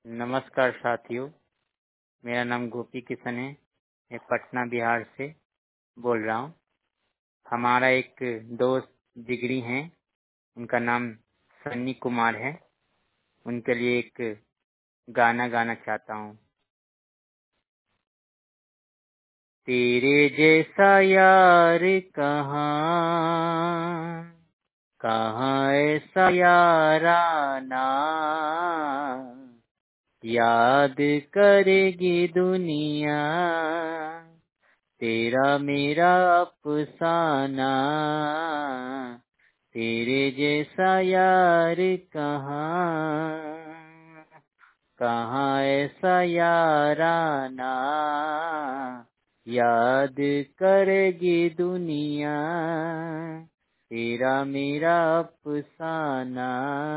नमस्कार साथियों, मेरा नाम गोपी किशन है। मैं पटना बिहार से बोल रहा हूँ। हमारा एक दोस्त जिगरी हैं, उनका नाम सन्नी कुमार है। उनके लिए एक गाना गाना चाहता हूँ। तेरे जैसा यार कहाँ कहाँ ऐसा याराना, याद करेगी दुनिया तेरा मेरा अफसाना। तेरे जैसा यार कहाँ कहाँ ऐसा याराना, याद करेगी दुनिया तेरा मेरा अफसाना।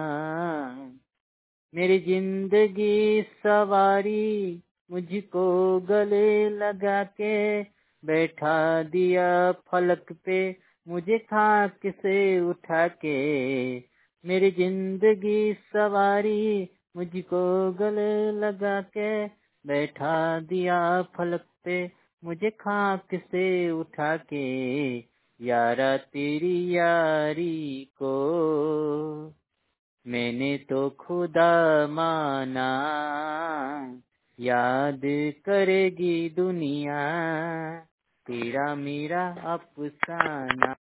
मेरी जिंदगी सवारी मुझको गले लगा के बैठा दिया फलक पे, मुझे खाक से उठा के। मेरी जिंदगी सवारी मुझको गले लगा के बैठा दिया फलक पे, मुझे खाक से उठा के। यारा तेरी यारी को मैंने तो खुदा माना, याद करेगी दुनिया तेरा मेरा अफसाना।